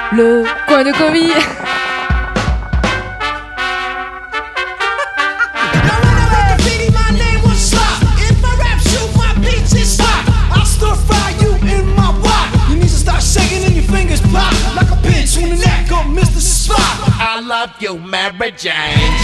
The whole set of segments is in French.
Le coin de Covid. I love you, Mary Jane.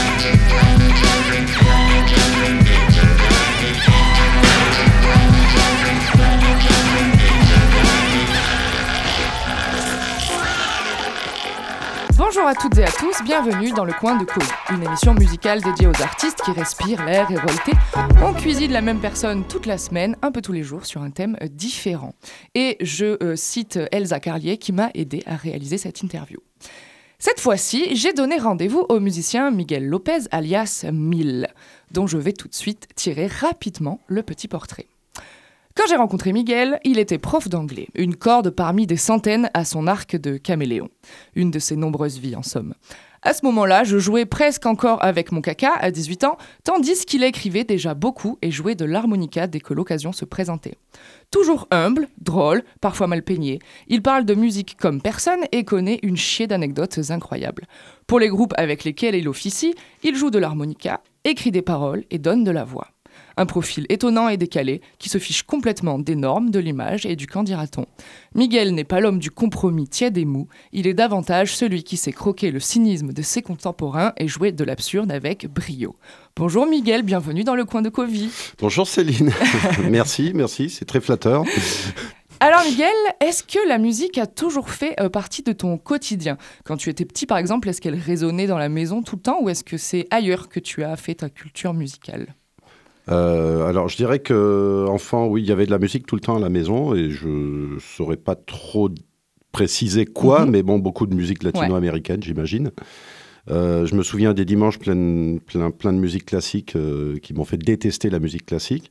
Bonjour à toutes et à tous, bienvenue dans le coin de Covid, une émission musicale dédiée aux artistes qui respirent l'air révolté. On cuisine la même personne toute la semaine, un peu tous les jours, sur un thème différent. Et je cite Elsa Carlier qui m'a aidé à réaliser cette interview. Cette fois-ci, j'ai donné rendez-vous au musicien Miguel Lopez alias Mil, dont je vais tout de suite tirer rapidement le petit portrait. Quand j'ai rencontré Miguel, il était prof d'anglais, une corde parmi des centaines à son arc de caméléon. Une de ses nombreuses vies, en somme. À ce moment-là, je jouais presque encore avec mon caca à 18 ans, tandis qu'il écrivait déjà beaucoup et jouait de l'harmonica dès que l'occasion se présentait. Toujours humble, drôle, parfois mal peigné, il parle de musique comme personne et connaît une chier d'anecdotes incroyables. Pour les groupes avec lesquels il officie, il joue de l'harmonica, écrit des paroles et donne de la voix. Un profil étonnant et décalé, qui se fiche complètement des normes, de l'image et du qu'en dira-t-on. Miguel n'est pas l'homme du compromis tiède et mou, il est davantage celui qui sait croquer le cynisme de ses contemporains et jouer de l'absurde avec brio. Bonjour Miguel, bienvenue dans le coin de Covid. Bonjour Céline, merci, c'est très flatteur. Alors Miguel, est-ce que la musique a toujours fait partie de ton quotidien ? Quand tu étais petit par exemple, est-ce qu'elle résonnait dans la maison tout le temps ou est-ce que c'est ailleurs que tu as fait ta culture musicale ? Alors je dirais que enfant, oui, il y avait de la musique tout le temps à la maison et je saurais pas trop préciser quoi, mais bon, beaucoup de musique latino-américaine, j'imagine. Je me souviens des dimanches plein de musique classique qui m'ont fait détester la musique classique.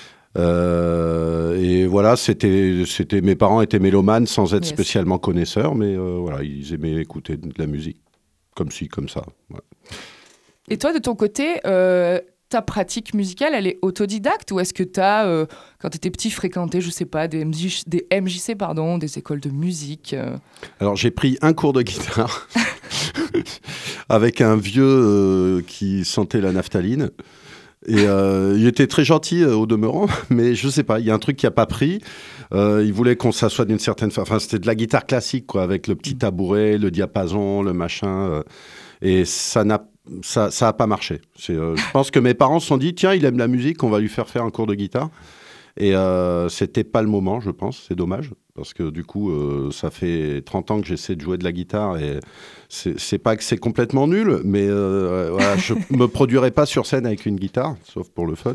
Et voilà, c'était mes parents étaient mélomanes sans être spécialement connaisseurs, mais voilà, ils aimaient écouter de la musique comme ci, comme ça. Ouais. Et toi, de ton côté, ta pratique musicale, elle est autodidacte ou est-ce que tu as, quand tu étais petit, fréquenté, je sais pas, des MJC, des écoles de musique Alors, j'ai pris un cours de guitare avec un vieux qui sentait la naphtaline. Et il était très gentil au demeurant, mais je sais pas, il y a un truc qui a pas pris. Il voulait qu'on s'assoie d'une certaine façon. Enfin, c'était de la guitare classique, quoi, avec le petit tabouret, le diapason, le machin. Et ça a pas marché. Je pense que mes parents se sont dit, tiens, il aime la musique, on va lui faire un cours de guitare. Et c'était pas le moment, je pense. C'est dommage, parce que du coup, ça fait 30 ans que j'essaie de jouer de la guitare et c'est pas que c'est complètement nul, mais voilà, je me produirais pas sur scène avec une guitare, sauf pour le fun.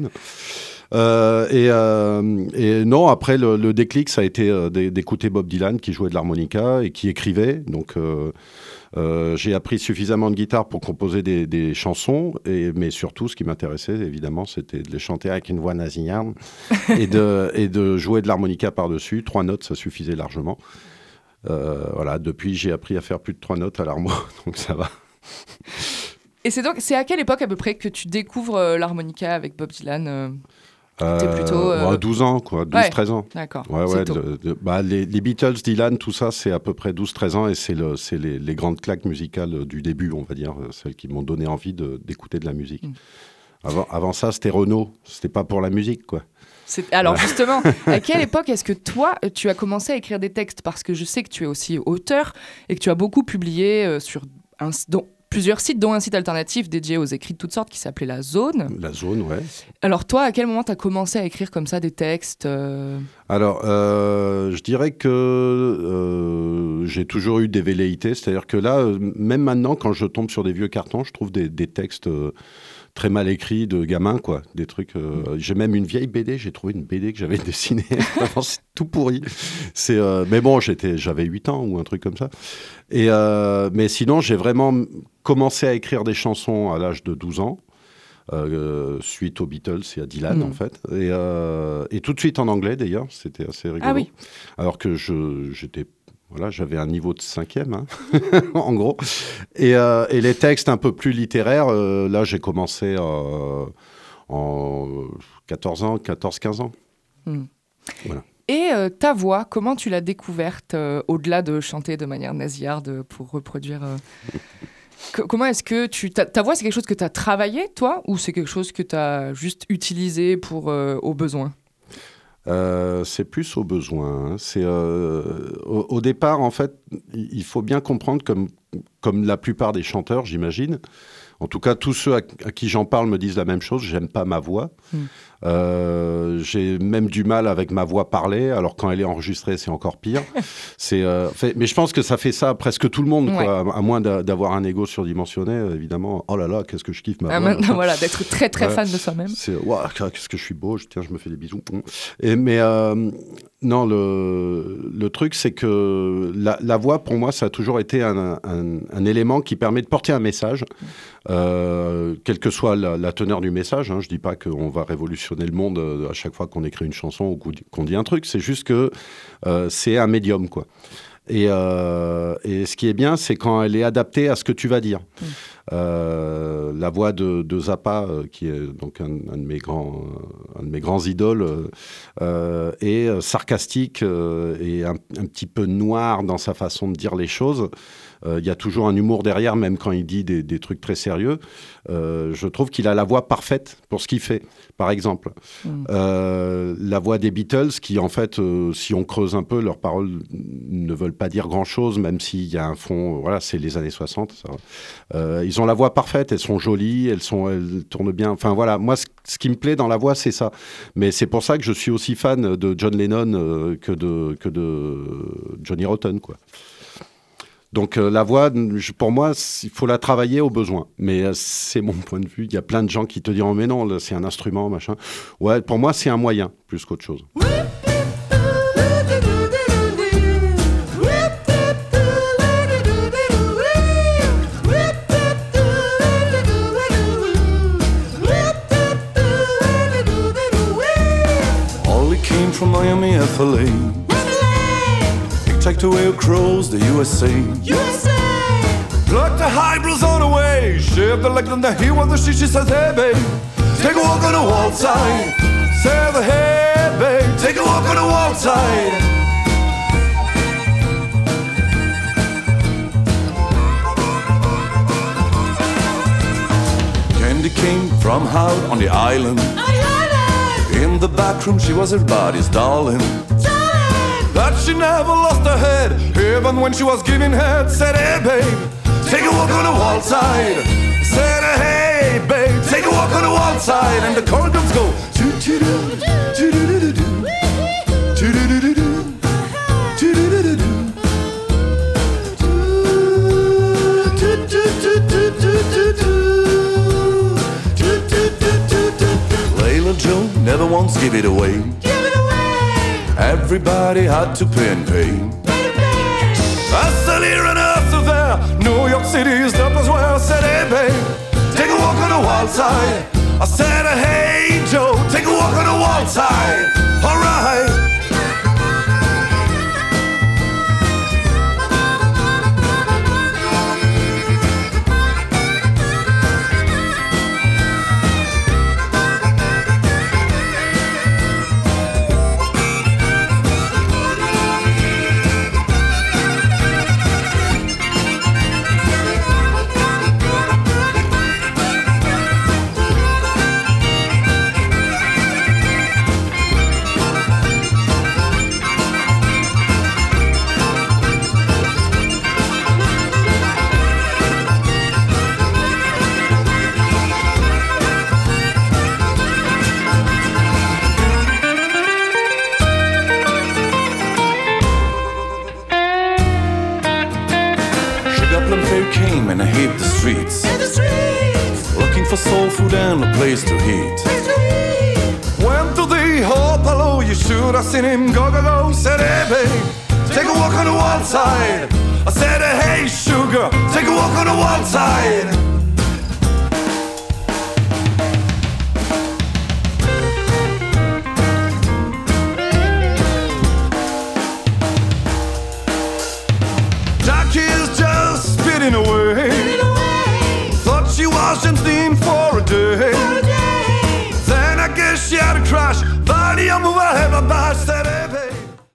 Et non, après, le déclic, ça a été d'écouter Bob Dylan, qui jouait de l'harmonica et qui écrivait. Donc, j'ai appris suffisamment de guitare pour composer des chansons, mais surtout, ce qui m'intéressait, évidemment, c'était de les chanter avec une voix nasillarde et de jouer de l'harmonica par-dessus. 3 notes, ça suffisait largement. Voilà, depuis, j'ai appris à faire plus de 3 notes à l'harmonie, donc ça va. Et c'est à quelle époque à peu près que tu découvres l'harmonica avec Bob Dylan T'es plutôt... 12 ans, quoi, 12-13 ans. D'accord, ouais, les Beatles, Dylan, tout ça, c'est à peu près 12-13 ans et c'est les grandes claques musicales du début, on va dire, celles qui m'ont donné envie d'écouter de la musique. Avant ça, c'était Renaud, c'était pas pour la musique, quoi. Alors justement, à quelle époque est-ce que toi, tu as commencé à écrire des textes ? Parce que je sais que tu es aussi auteur et que tu as beaucoup publié sur plusieurs sites, dont un site alternatif dédié aux écrits de toutes sortes qui s'appelait La Zone. La Zone, ouais. Alors toi, à quel moment tu as commencé à écrire comme ça des textes Alors, je dirais que j'ai toujours eu des velléités. C'est-à-dire que là, même maintenant, quand je tombe sur des vieux cartons, je trouve des textes très mal écrits de gamins, quoi. Des trucs... J'ai même une vieille BD, j'ai trouvé une BD que j'avais dessinée. Vraiment, c'est tout pourri. Mais bon, j'avais 8 ans ou un truc comme ça. Mais sinon, j'ai vraiment commencé à écrire des chansons à l'âge de 12 ans. Suite aux Beatles et à Dylan en fait et tout de suite en anglais d'ailleurs, c'était assez rigolo. Ah oui. Alors que j'avais un niveau de 5e en gros et les textes un peu plus littéraires, là j'ai commencé en 14-15 ans. Voilà. Et ta voix, comment tu l'as découverte au-delà de chanter de manière nasillarde pour reproduire comment est-ce que ta voix, c'est quelque chose que tu as travaillé, toi, ou c'est quelque chose que tu as juste utilisé au besoin ? C'est plus au besoin. Hein. C'est, au départ, en fait, il faut bien comprendre, comme la plupart des chanteurs, j'imagine, en tout cas, tous ceux à qui j'en parle me disent la même chose, j'aime pas ma voix. J'ai même du mal avec ma voix parlée, alors quand elle est enregistrée, c'est encore pire. Mais je pense que ça fait ça à presque tout le monde, quoi, à moins d'avoir un ego surdimensionné, évidemment. Oh là là, qu'est-ce que je kiffe ma voix. Maintenant, voilà, d'être très très fan de soi-même. Qu'est-ce que je suis beau, je me fais des bisous. Non, le truc, c'est que la voix, pour moi, ça a toujours été un élément qui permet de porter un message, quelle que soit la teneur du message. Hein. Je ne dis pas qu'on va révolutionner le monde à chaque fois qu'on écrit une chanson ou qu'on dit un truc. C'est juste que c'est un médium, quoi. Et ce qui est bien, c'est quand elle est adaptée à ce que tu vas dire. La voix de Zappa, qui est donc un de mes grands idoles, est sarcastique et un petit peu noir dans sa façon de dire les choses. Il y a toujours un humour derrière, même quand il dit des trucs très sérieux. Je trouve qu'il a la voix parfaite pour ce qu'il fait, par exemple. La voix des Beatles, qui en fait, si on creuse un peu, leurs paroles ne veulent pas dire grand-chose, même s'il y a un fond, voilà, c'est les années 60. Ça. Ils ont la voix parfaite, elles sont jolies, elles tournent bien. Enfin voilà, moi, ce qui me plaît dans la voix, c'est ça. Mais c'est pour ça que je suis aussi fan de John Lennon que de Johnny Rotten, quoi. Donc la voix, pour moi, il faut la travailler au besoin. Mais c'est mon point de vue. Il y a plein de gens qui te diront « Mais non, là, c'est un instrument, machin ». Ouais, pour moi, c'est un moyen, plus qu'autre chose. All came from Miami, FLA. Take away across the USA. Pluck the hybrids on the way. Shave the leg and the heel on the she says, hey babe, take a walk on the wall side. Say the hey babe, take a walk on the wall side. Candy came from out on the island. In the back room she was her body's darling. That she never lost her head, even when she was giving head. Said, hey babe, take a walk on the wall side. Said, hey babe, take a walk on the wall side. And the chorus go choo-choo-doo, choo-doo-doo-doo, choo-doo-doo-doo, choo-doo-doo-doo, choo-doo-doo-doo-doo. Layla Joe never once gave it away. Everybody had to pay and pay. Hustle here and hustle there. New York City is the place where I said, hey babe, take a walk on the wild side. I said, hey Joe, take a walk on the wild side. Alright. Came and I hit the streets, looking for soul food and a place to eat. Went to the Hopalo, you should have seen him go, go, go. Said, hey babe, take a walk on the wild side. I said, hey sugar, take a walk on the wild side. Away. Thought she was just the